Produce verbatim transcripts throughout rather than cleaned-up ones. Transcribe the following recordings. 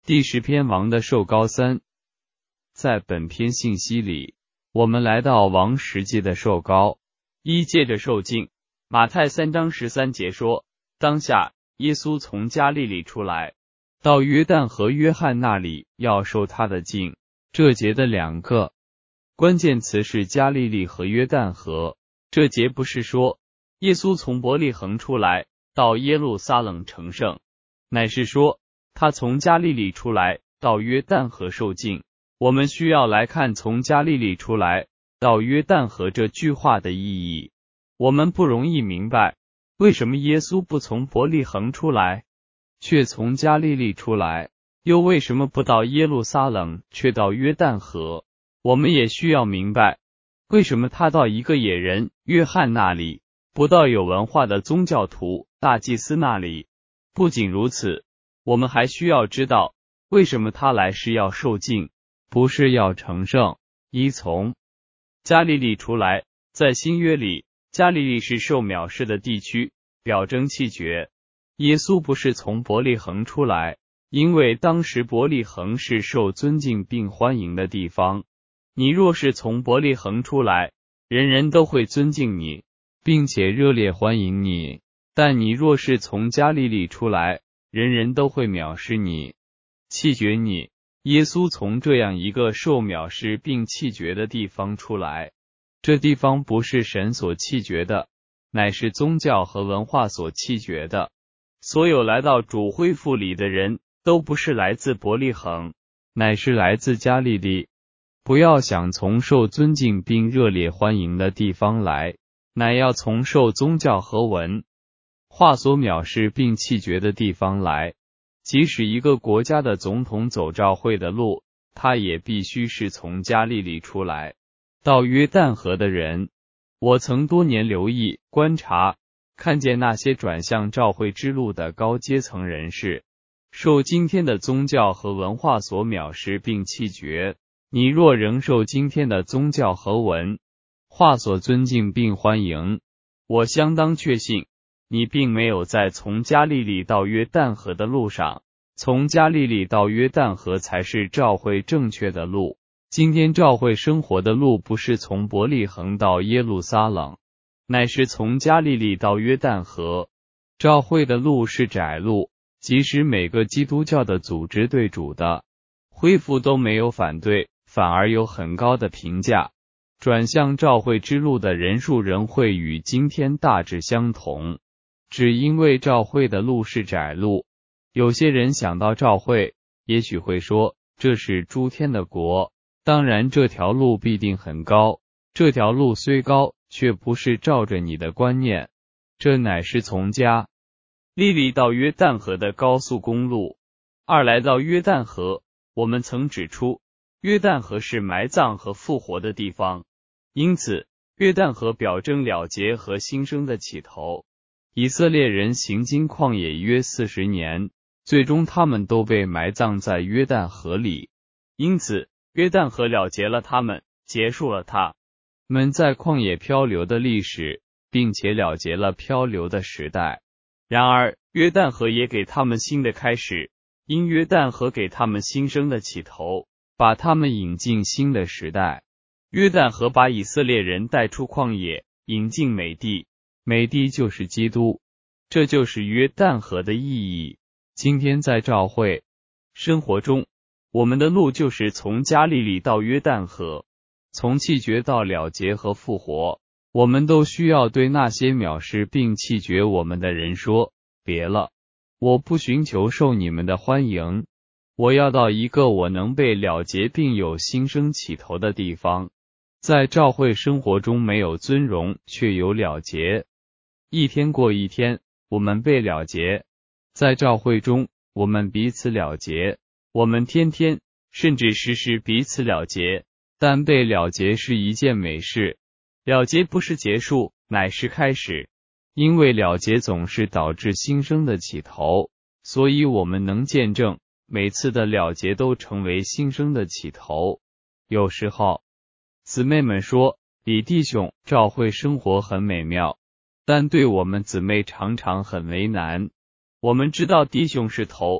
第十篇王的受膏三。在本篇信息里，我们来到王实际的受膏。一借着受浸，马太三章十三节说，当下耶稣从加利利出来，到约旦河约翰那里，要受他的浸。这节的两个关键词是加利利和约旦河。这节不是说耶稣从伯利恒出来，到耶路撒冷成圣，乃是说他从加利利出来，到约旦河受浸。我们需要来看从加利利出来，到约旦河这句话的意义。我们不容易明白，为什么耶稣不从伯利恒出来，却从加利利出来，又为什么不到耶路撒冷，却到约旦河。我们也需要明白，为什么他到一个野人约翰那里，不到有文化的宗教徒大祭司那里。不仅如此，我们还需要知道，为什么他来是要受浸，不是要成圣。依从加利利出来，在新约里，加利利是受藐视的地区，表征弃绝。耶稣不是从伯利恒出来，因为当时伯利恒是受尊敬并欢迎的地方。你若是从伯利恒出来，人人都会尊敬你，并且热烈欢迎你。但你若是从加利利出来，人人都会藐视你，弃绝你。耶稣从这样一个受藐视并弃绝的地方出来，这地方不是神所弃绝的，乃是宗教和文化所弃绝的。所有来到主恢复里的人，都不是来自伯利恒，乃是来自加利利。不要想从受尊敬并热烈欢迎的地方来，乃要从受宗教和文化所藐视并弃绝的地方来。即使一个国家的总统走召会的路，他也必须是从加利利出来，到约旦河的人。我曾多年留意、观察，看见那些转向召会之路的高阶层人士，受今天的宗教和文化所藐视并弃绝。你若仍受今天的宗教和文化所尊敬并欢迎，我相当确信，你并没有在从加利利到约旦河的路上。从加利利到约旦河才是召会正确的路。今天召会生活的路不是从伯利恒到耶路撒冷，乃是从加利利到约旦河。召会的路是窄路，即使每个基督教的组织对主的恢复都没有反对，反而有很高的评价。转向召会之路的人数仍会与今天大致相同，只因为召会的路是窄路。有些人想到召会，也许会说，这是诸天的国。当然这条路必定很高，这条路虽高，却不是照着你的观念，这乃是从加利利到约旦河的高速公路。二来到约旦河，我们曾指出，约旦河是埋葬和复活的地方，因此约旦河表征了结和新生的起头。以色列人行经旷野约四十年，最终他们都被埋葬在约旦河里，因此约旦河了结了他们，结束了他们在旷野漂流的历史，并且了结了漂流的时代。然而约旦河也给他们新的开始，因约旦河给他们新生的起头，把他们引进新的时代。约旦河把以色列人带出旷野，引进美地，美地就是基督，这就是约旦河的意义。今天在召会生活中，我们的路就是从加利利到约旦河，从弃绝到了结和复活。我们都需要对那些藐视并弃绝我们的人说，别了，我不寻求受你们的欢迎，我要到一个我能被了结并有新生起头的地方。在召会生活中没有尊荣，却有了结。一天过一天，我们被了结。在召会中，我们彼此了结，我们天天甚至时时彼此了结。但被了结是一件美事，了结不是结束，乃是开始。因为了结总是导致新生的起头，所以我们能见证每次的了结都成为新生的起头。有时候姊妹们说，李弟兄，召会生活很美妙，但对我们姊妹常常很为难。我们知道弟兄是头，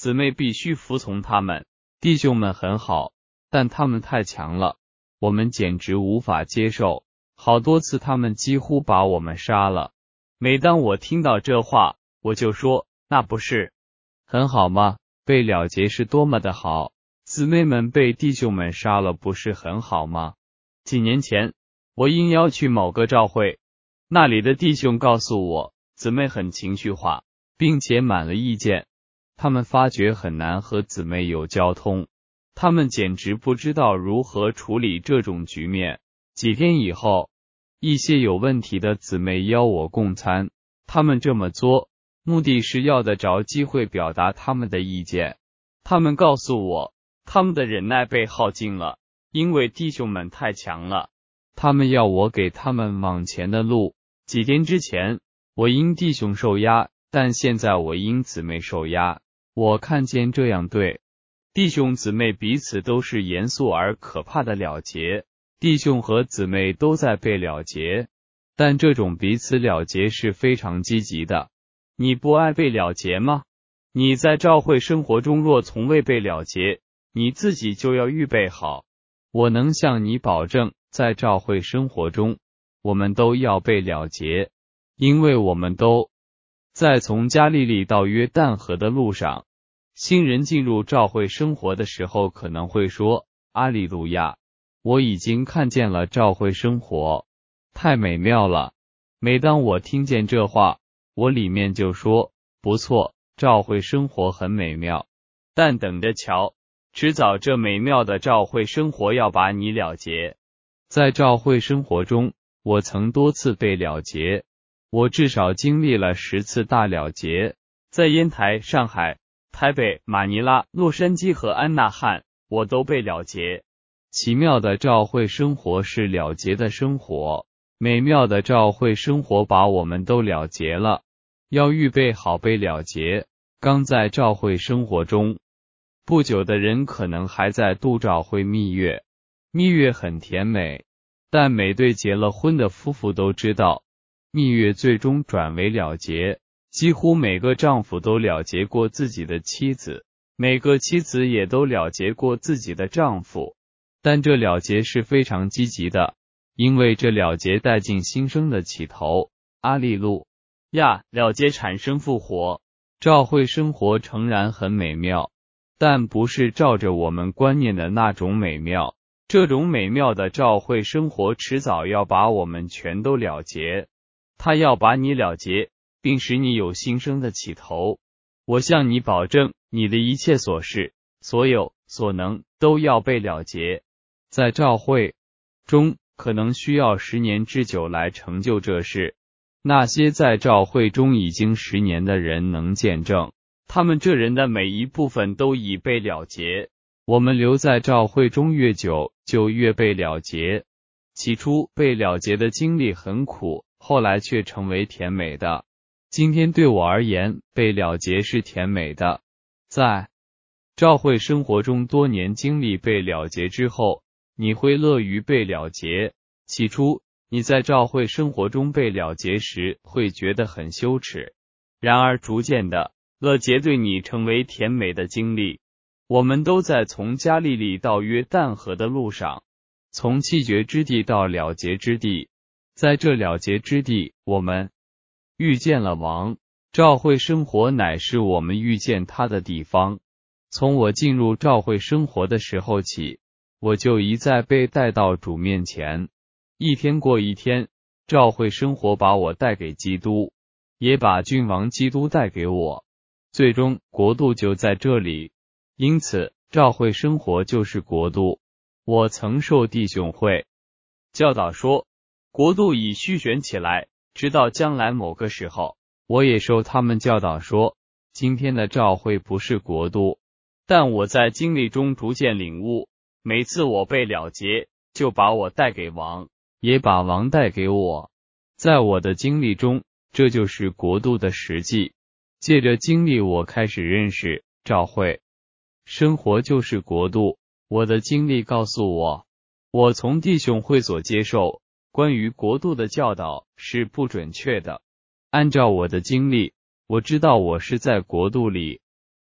姊妹必须服从他们。弟兄们很好，但他们太强了，我们简直无法接受。好多次他们几乎把我们杀了。每当我听到这话，我就说，那不是很好吗？被了结是多么的好，姊妹们被弟兄们杀了，不是很好吗？几年前，我应邀去某个教会，那里的弟兄告诉我，姊妹很情绪化，并且满了意见，他们发觉很难和姊妹有交通，他们简直不知道如何处理这种局面。几天以后，一些有问题的姊妹邀我共餐，他们这么做目的是要得着机会表达他们的意见。他们告诉我，他们的忍耐被耗尽了，因为弟兄们太强了，他们要我给他们往前的路。几天之前，我因弟兄受压，但现在我因姊妹受压。我看见这样对弟兄姊妹彼此都是严肃而可怕的了结，弟兄和姊妹都在被了结，但这种彼此了结是非常积极的。你不爱被了结吗？你在教会生活中若从未被了结，你自己就要预备好。我能向你保证，在教会生活中，我们都要被了结，因为我们都在从加利利到约旦河的路上。新人进入教会生活的时候可能会说，阿利路亚，我已经看见了教会生活，太美妙了。每当我听见这话，我里面就说，不错，教会生活很美妙，但等着瞧，迟早这美妙的教会生活要把你了结。在教会生活中，我曾多次被了结，我至少经历了十次大了结，在烟台、上海、台北、马尼拉、洛杉矶和安纳汉，我都被了结。奇妙的教会生活是了结的生活，美妙的教会生活把我们都了结了，要预备好被了结。刚在教会生活中不久的人可能还在度教会蜜月，蜜月很甜美，但每对结了婚的夫妇都知道，蜜月最终转为了结。几乎每个丈夫都了结过自己的妻子，每个妻子也都了结过自己的丈夫，但这了结是非常积极的，因为这了结带进新生的起头。阿利路亚，了结产生复活。教会生活诚然很美妙，但不是照着我们观念的那种美妙。这种美妙的教会生活迟早要把我们全都了结，它要把你了结，并使你有新生的起头。我向你保证，你的一切所事、所有、所能都要被了结。在教会中，可能需要十年之久来成就这事。那些在教会中已经十年的人能见证，他们这人的每一部分都已被了结。我们留在教会中越久，就越被了结。起初被了结的经历很苦，后来却成为甜美的。今天对我而言，被了结是甜美的。在教会生活中多年经历被了结之后，你会乐于被了结。起初你在教会生活中被了结时，会觉得很羞耻。然而逐渐的，了结对你成为甜美的经历。我们都在从加利利到约旦河的路上，从弃绝之地到了结之地。在这了结之地，我们遇见了王。教会生活乃是我们遇见他的地方。从我进入教会生活的时候起，我就一再被带到主面前。一天过一天，教会生活把我带给基督，也把君王基督带给我，最终国度就在这里。因此教会生活就是国度。我曾受弟兄会教导说，国度已虚选起来，直到将来某个时候。我也受他们教导说，今天的教会不是国度。但我在经历中逐渐领悟，每次我被了结，就把我带给王，也把王带给我。在我的经历中，这就是国度的实际。借着经历，我开始认识教会生活就是国度。我的经历告诉我，我从弟兄会所接受关于国度的教导是不准确的。按照我的经历，我知道我是在国度里，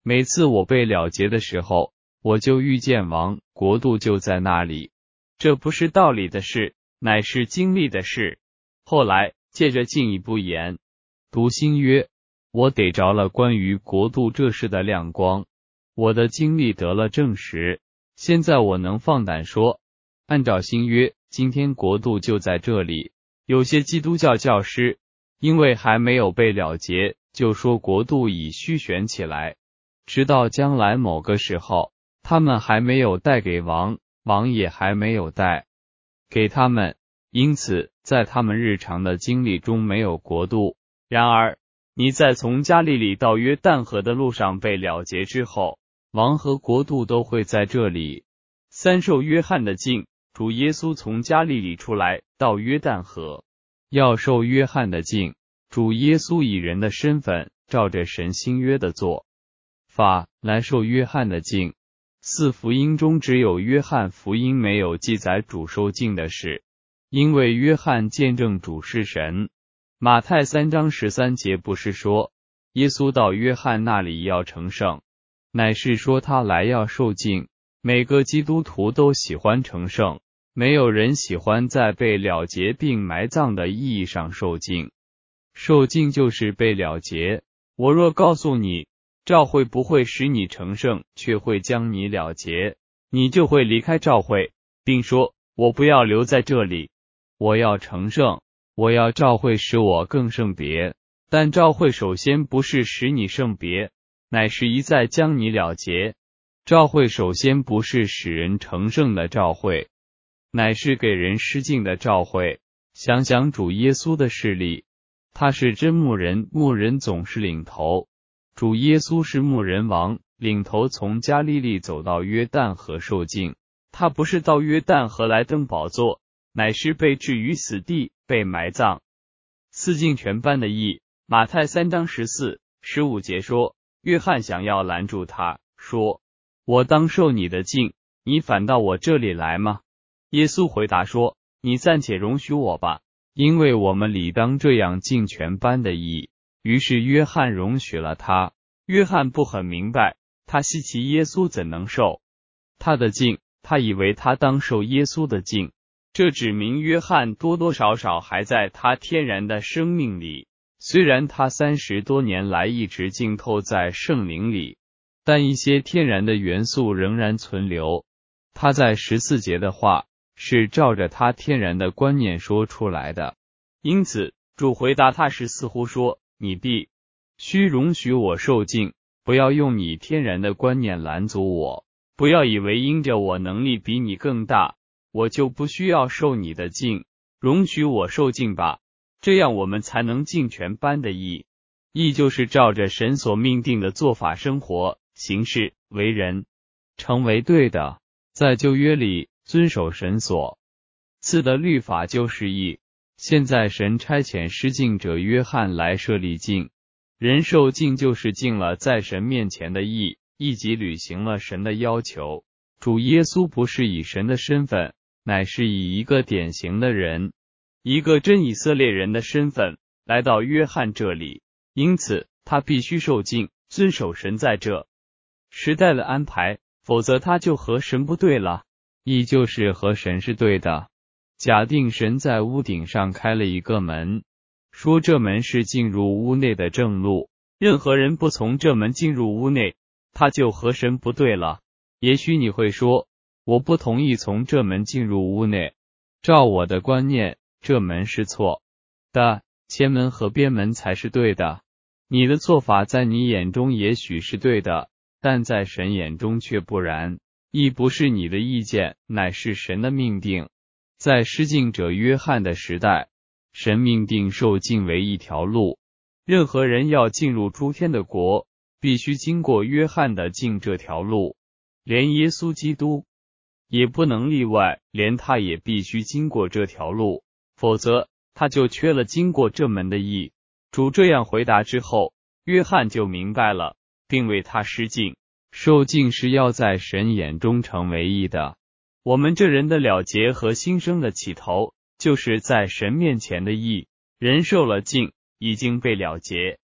每次我被了结的时候，我就遇见王，国度就在那里。这不是道理的事，乃是经历的事。后来借着进一步言，读新约，我得着了关于国度这事的亮光，我的经历得了证实。现在我能放胆说，按照新约，今天国度就在这里。有些基督教教师因为还没有被了结，就说国度已虚悬起来，直到将来某个时候，他们还没有带给王，王也还没有带给他们，因此在他们日常的经历中没有国度。然而你在从加利利到约旦河的路上被了结之后，王和国度都会在这里。三受约翰的浸，主耶稣从加利利出来到约旦河，要受约翰的浸，主耶稣以人的身份，照着神新约的做法来受约翰的浸。四福音中只有约翰福音没有记载主受浸的事，因为约翰见证主是神。马太三章十三节不是说耶稣到约翰那里要成圣，乃是说他来要受浸。每个基督徒都喜欢成圣，没有人喜欢在被了结并埋葬的意义上受浸。受浸就是被了结。我若告诉你，召会不会使你成圣，却会将你了结，你就会离开召会，并说，我不要留在这里，我要成圣，我要召会使我更圣别。但召会首先不是使你圣别，乃是一再将你了结。召会首先不是使人成圣的召会，乃是给人施浸的召会。想想主耶稣的事例，他是真牧人，牧人总是领头。主耶稣是牧人王，领头从加利利走到约旦河受浸。他不是到约旦河来登宝座，乃是被置于死地，被埋葬。四浸全班的义，马太三章十四、十五节说，约翰想要拦住他，说，我当受你的浸，你反到我这里来吗？耶稣回答说，你暂且容许我吧，因为我们理当这样尽全班的义。于是约翰容许了他。约翰不很明白，他稀奇耶稣怎能受他的浸，他以为他当受耶稣的浸。这指明约翰多多少少还在他天然的生命里，虽然他三十多年来一直浸透在圣灵里，但一些天然的元素仍然存留。他在十四节的话是照着他天然的观念说出来的，因此主回答他时似乎说，你必须容许我受浸，不要用你天然的观念拦阻我，不要以为因着我能力比你更大，我就不需要受你的浸，容许我受浸吧，这样我们才能尽全班的义。义就是照着神所命定的做法生活、行事、为人，成为对的。在旧约里，遵守神所赐的律法就是义。现在神差遣施浸者约翰来设立浸，人受浸就是尽了在神面前的义，义即履行了神的要求。主耶稣不是以神的身份，乃是以一个典型的人，一个真以色列人的身份来到约翰这里，因此他必须受浸，遵守神在这时代的安排，否则他就和神不对了。义就是和神是对的。假定神在屋顶上开了一个门，说这门是进入屋内的正路，任何人不从这门进入屋内，他就和神不对了。也许你会说，我不同意从这门进入屋内，照我的观念，这门是错的，前门和边门才是对的。你的做法在你眼中也许是对的，但在神眼中却不然。义不是你的意见，乃是神的命定。在施浸者约翰的时代，神命定受浸为一条路，任何人要进入诸天的国，必须经过约翰的浸这条路，连耶稣基督也不能例外，连他也必须经过这条路，否则他就缺了经过这门的义。主这样回答之后，约翰就明白了，并为他施浸。受浸是要在神眼中成为义的。我们这人的了结和新生的起头，就是在神面前的义。人受了浸，已经被了结。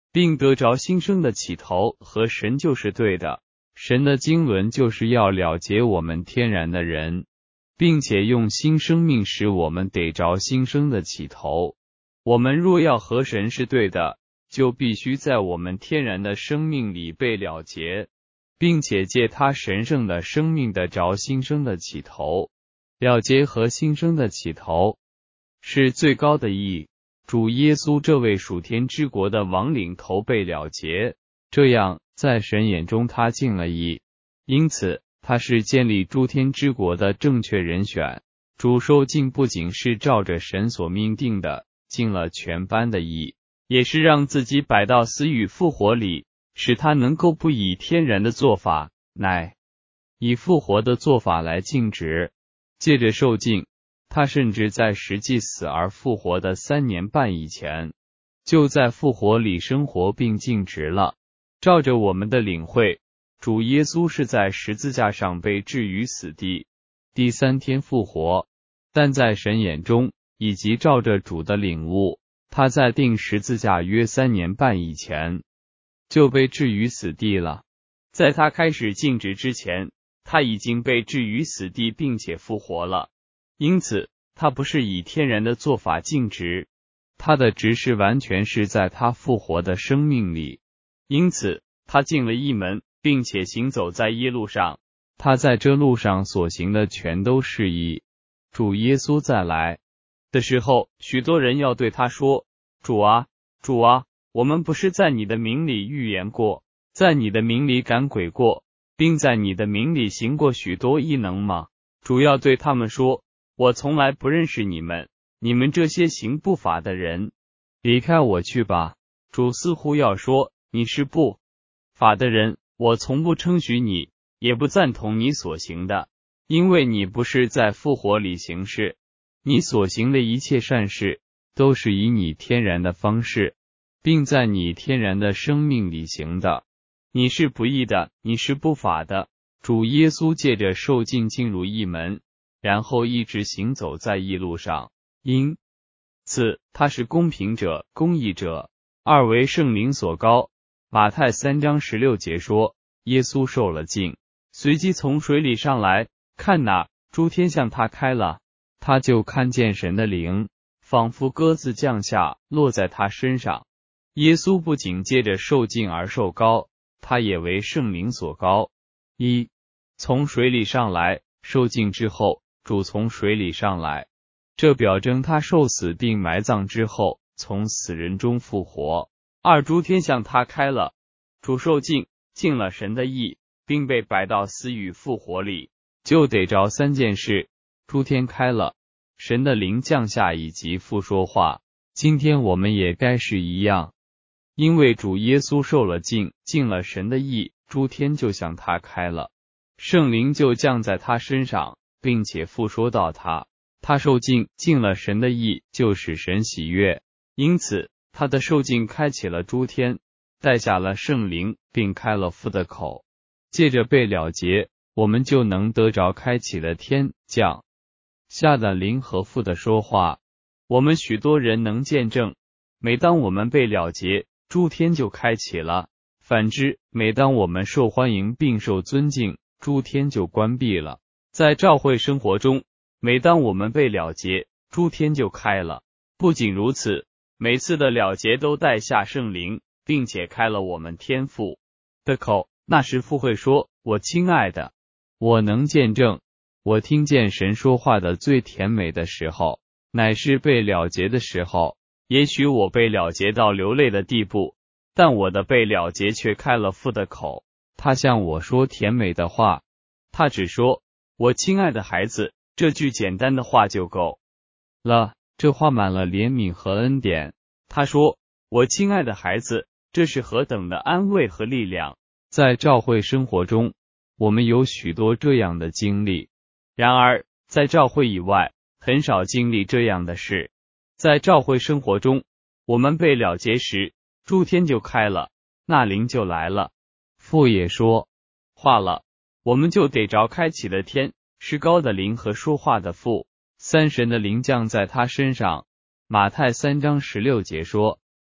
并得着新生的起头和神就是对的。神的经纶就是要了结我们天然的人，并且用新生命使我们得着新生的起头。我们若要和神是对的，就必须在我们天然的生命里被了结，并且借他神圣的生命得着新生的起头。了结和新生的起头是最高的义。主耶稣这位属天之国的王领头被了结，这样在神眼中他尽了义，因此他是建立诸天之国的正确人选。主受尽不仅是照着神所命定的尽了全般的义，也是让自己摆到死与复活里，使他能够不以天然的做法，乃以复活的做法来尽职。借着受尽，他甚至在实际死而复活的三年半以前，就在复活里生活并尽职了。照着我们的领会，主耶稣是在十字架上被置于死地，第三天复活，但在神眼中，以及照着主的领悟，他在钉十字架约三年半以前就被置于死地了。在他开始尽职之前，他已经被置于死地并且复活了，因此他不是以天然的做法尽职，他的职是完全是在他复活的生命里，因此他进了义门，并且行走在义路上，他在这路上所行的全都是义。主耶稣再来的时候，许多人要对他说，主啊，主啊，我们不是在你的名里预言过，在你的名里赶鬼过，并在你的名里行过许多异能吗？主要对他们说，我从来不认识你们，你们这些行不法的人，离开我去吧。主似乎要说，你是不法的人，我从不称许你，也不赞同你所行的，因为你不是在复活里行事，你所行的一切善事都是以你天然的方式，并在你天然的生命里行的。你是不义的，你是不法的。主耶稣借着受尽进入义门，然后一直行走在义路上，因此他是公平者、公义者，二为圣灵所高。马太三章十六节说，耶稣受了尽，随即从水里上来，看哪，诸天向他开了，他就看见神的灵仿佛鸽子降下，落在他身上。耶稣不仅借着受尽而受高，他也为圣灵所高。一，从水里上来，受尽之后，主从水里上来，这表征他受死并埋葬之后，从死人中复活。二，诸天向他开了，主受尽，尽了神的义，并被摆到死与复活里，就得着三件事：诸天开了，神的灵降下以及复说话。今天我们也该是一样，因为主耶稣受了尽，尽了神的义，诸天就向他开了，圣灵就降在他身上，并且复说到他。他受尽，尽了神的义，就使神喜悦，因此他的受尽开启了诸天，带下了圣灵，并开了父的口。借着被了结，我们就能得着开启了天降下的灵和父的说话。我们许多人能见证，每当我们被了结，诸天就开启了；反之，每当我们受欢迎并受尊敬，诸天就关闭了。在教会生活中，每当我们被了结，诸天就开了。不仅如此，每次的了结都带下圣灵，并且开了我们天父的口。那时父会说，我亲爱的，我能见证，我听见神说话的最甜美的时候，乃是被了结的时候。也许我被了结到流泪的地步，但我的被了结却开了父的口，他向我说甜美的话。他只说，我亲爱的孩子，这句简单的话就够了。这话满了怜悯和恩典。他说，我亲爱的孩子，这是何等的安慰和力量。在教会生活中，我们有许多这样的经历，然而在教会以外，很少经历这样的事。在教会生活中，我们被了结时，诸天就开了，那灵就来了，父也说话了，我们就得着开启的天，是高的灵和说话的父，三神的灵降在他身上。马太三章十六节说，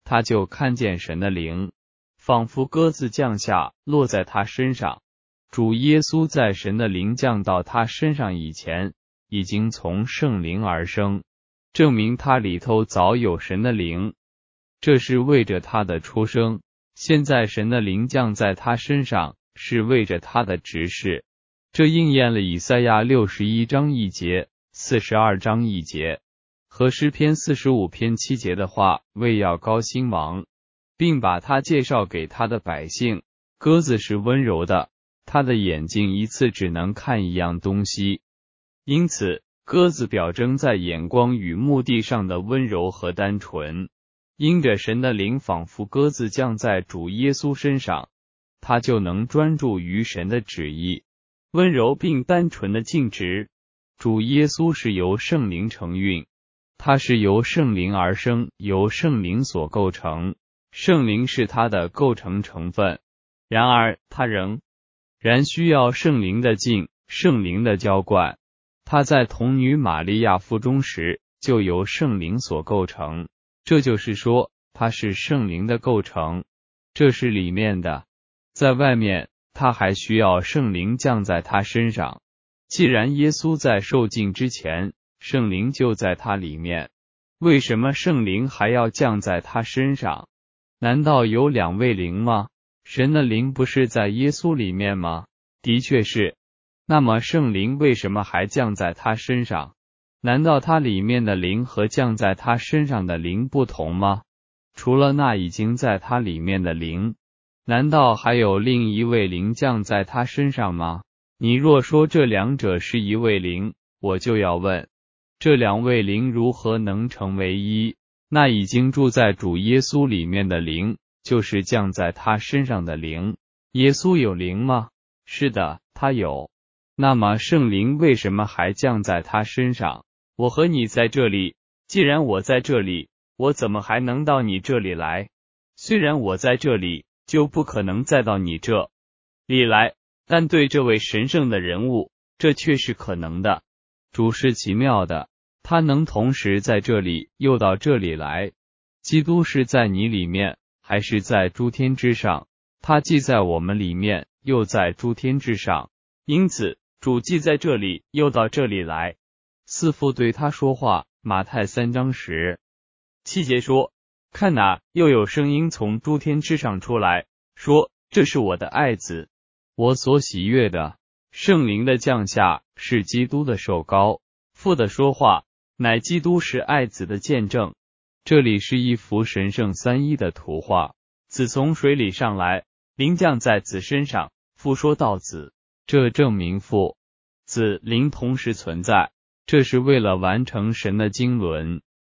他就看见神的灵，仿佛鸽子降下，落在他身上。主耶稣在神的灵降到他身上以前，已经从圣灵而生，证明他里头早有神的灵。这是为着他的出生，现在神的灵降在他身上，是为着他的执事。这应验了以赛亚六十一章一节、四十二章一节和诗篇四十五篇七节的话，为要高兴王，并把他介绍给他的百姓。鸽子是温柔的，他的眼睛一次只能看一样东西，因此鸽子表征在眼光与目的上的温柔和单纯。因着神的灵仿佛鸽子降在主耶稣身上，他就能专注于神的旨意，温柔并单纯的尽职。主耶稣是由圣灵承运，他是由圣灵而生，由圣灵所构成，圣灵是他的构成成分。然而他仍然需要圣灵的浸，圣灵的浇灌。他在童女玛利亚腹中时，就由圣灵所构成。这就是说，它是圣灵的构成，这是里面的。在外面，他还需要圣灵降在他身上。既然耶稣在受浸之前，圣灵就在他里面，为什么圣灵还要降在他身上？难道有两位灵吗？神的灵不是在耶稣里面吗？的确是。那么圣灵为什么还降在他身上？难道他里面的灵和降在他身上的灵不同吗？除了那已经在他里面的灵，难道还有另一位灵降在他身上吗？你若说这两者是一位灵，我就要问，这两位灵如何能成为一？那已经住在主耶稣里面的灵，就是降在他身上的灵。耶稣有灵吗？是的，他有。那么圣灵为什么还降在他身上？我和你在这里，既然我在这里，我怎么还能到你这里来？虽然我在这里，就不可能再到你这里来，但对这位神圣的人物，这却是可能的。主是奇妙的，他能同时在这里又到这里来。基督是在你里面，还是在诸天之上？他既在我们里面，又在诸天之上。因此，主既在这里，又到这里来。四父对他说话，马太三章十七节说：看哪，又有声音从诸天之上出来，说：这是我的爱子，我所喜悦的。圣灵的降下是基督的受膏，父的说话乃基督是爱子的见证。这里是一幅神圣三一的图画，子从水里上来，灵降在子身上，父说到子，这证明父、子、灵同时存在。这是为了完成神的经纶。